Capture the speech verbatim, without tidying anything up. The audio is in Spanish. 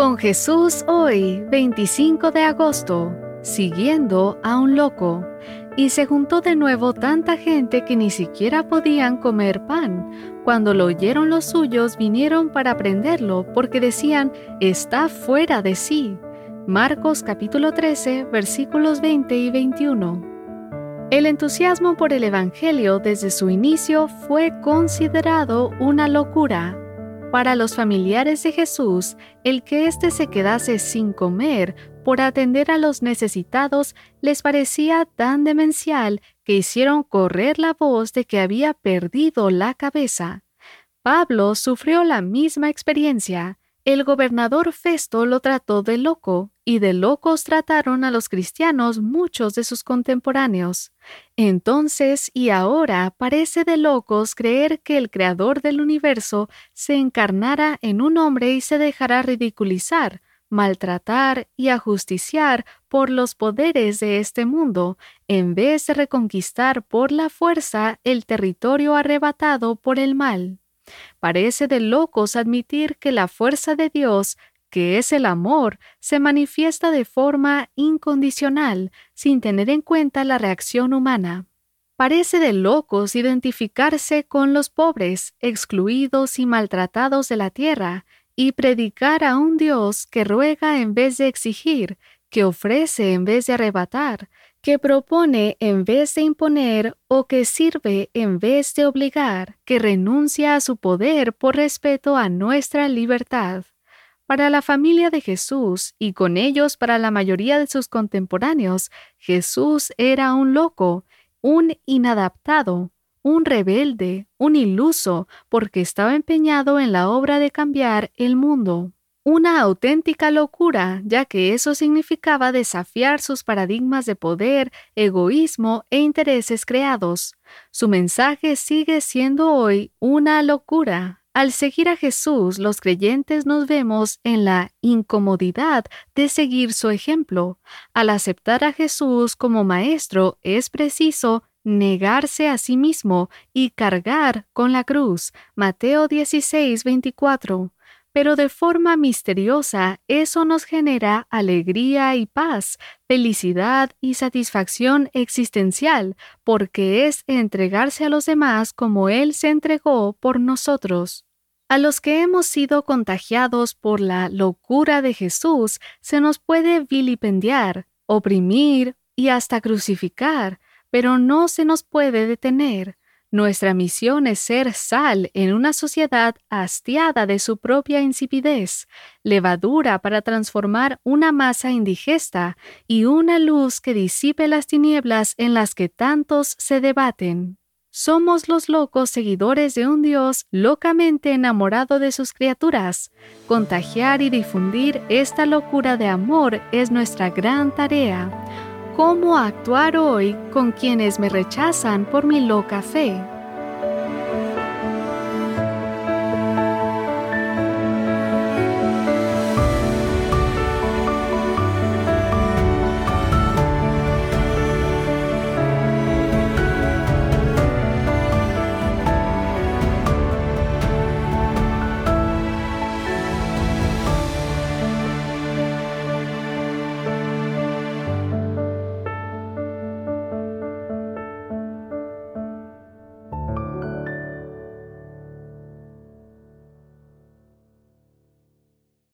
Con Jesús hoy, veinticinco de agosto, siguiendo a un loco. Y se juntó de nuevo tanta gente que ni siquiera podían comer pan. Cuando lo oyeron los suyos, vinieron para prenderlo, porque decían, está fuera de sí. Marcos capítulo trece, versículos veinte y veintiuno. El entusiasmo por el Evangelio desde su inicio fue considerado una locura. Para los familiares de Jesús, el que éste se quedase sin comer por atender a los necesitados les parecía tan demencial que hicieron correr la voz de que había perdido la cabeza. Pablo sufrió la misma experiencia. El gobernador Festo lo trató de loco, y de locos trataron a los cristianos muchos de sus contemporáneos. Entonces y ahora parece de locos creer que el Creador del universo se encarnara en un hombre y se dejara ridiculizar, maltratar y ajusticiar por los poderes de este mundo, en vez de reconquistar por la fuerza el territorio arrebatado por el mal. Parece de locos admitir que la fuerza de Dios, que es el amor, se manifiesta de forma incondicional, sin tener en cuenta la reacción humana. Parece de locos identificarse con los pobres, excluidos y maltratados de la tierra, y predicar a un Dios que ruega en vez de exigir, que ofrece en vez de arrebatar, que propone en vez de imponer o que sirve en vez de obligar, que renuncia a su poder por respeto a nuestra libertad. Para la familia de Jesús, y con ellos para la mayoría de sus contemporáneos, Jesús era un loco, un inadaptado, un rebelde, un iluso, porque estaba empeñado en la obra de cambiar el mundo. Una auténtica locura, ya que eso significaba desafiar sus paradigmas de poder, egoísmo e intereses creados. Su mensaje sigue siendo hoy una locura. Al seguir a Jesús, los creyentes nos vemos en la incomodidad de seguir su ejemplo. Al aceptar a Jesús como Maestro, es preciso negarse a sí mismo y cargar con la cruz. Mateo dieciséis, veinticuatro. Pero de forma misteriosa, eso nos genera alegría y paz, felicidad y satisfacción existencial, porque es entregarse a los demás como Él se entregó por nosotros. A los que hemos sido contagiados por la locura de Jesús, se nos puede vilipendiar, oprimir y hasta crucificar, pero no se nos puede detener. Nuestra misión es ser sal en una sociedad hastiada de su propia insipidez, levadura para transformar una masa indigesta y una luz que disipe las tinieblas en las que tantos se debaten. Somos los locos seguidores de un Dios locamente enamorado de sus criaturas. Contagiar y difundir esta locura de amor es nuestra gran tarea. ¿Cómo actuar hoy con quienes me rechazan por mi loca fe?